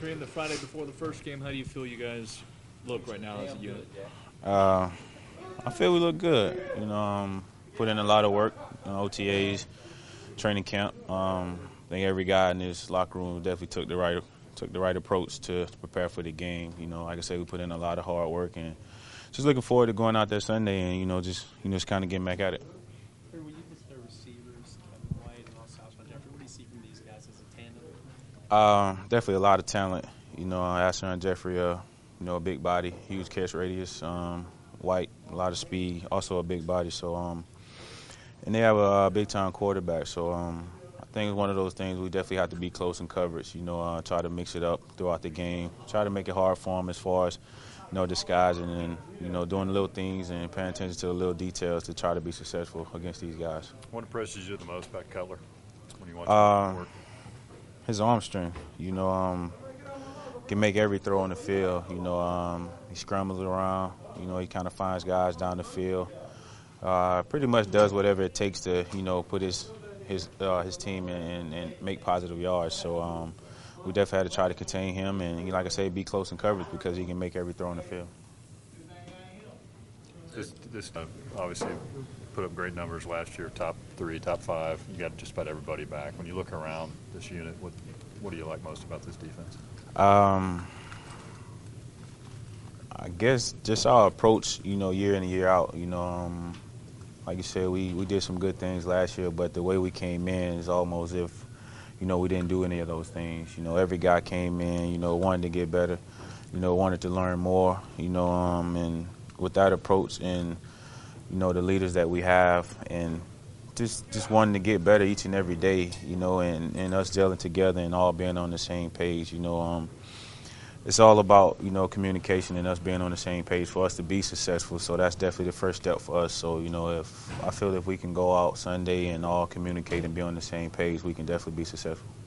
Kareem, the Friday before the first game, how do you feel you guys look right now as a unit? Uh, I feel we look good. Put in a lot of work, OTAs, training camp. I think every guy in this locker room definitely took the right approach to prepare for the game. Like I said, we put in a lot of hard work and just looking forward to going out there Sunday and just kind of getting back at it. When you consider receivers, Kevin White and also Alshon Jeffrey, what do you see from these guys as a tandem? Definitely a lot of talent. Alshon Jeffrey, a big body, huge catch radius. White, a lot of speed, also a big body. So, and they have a big-time quarterback. So, I think it's one of those things we definitely have to be close in coverage. Try to mix it up throughout the game. Try to make it hard for them as far as, disguising and doing little things and paying attention to the little details to try to be successful against these guys. What impresses you the most about Cutler when you watch him work? His arm strength. Can make every throw on the field. He scrambles around. He kind of finds guys down the field. Pretty much does whatever it takes to, put his team in and make positive yards. So we definitely had to try to contain him and, like I say, be close in coverage because he can make every throw on the field. This obviously put up great numbers last year, top 3, top 5. You got just about everybody back. When you look around this unit, what do you like most about this defense? I guess just our approach, year in and year out. Like you said, we did some good things last year, but the way we came in is almost if, we didn't do any of those things. Every guy came in, wanted to get better, wanted to learn more, and with that approach and, the leaders that we have and just wanting to get better each and every day, and us gelling together and all being on the same page, it's all about, communication and us being on the same page for us to be successful. So that's definitely the first step for us. So, if we can go out Sunday and all communicate and be on the same page, we can definitely be successful.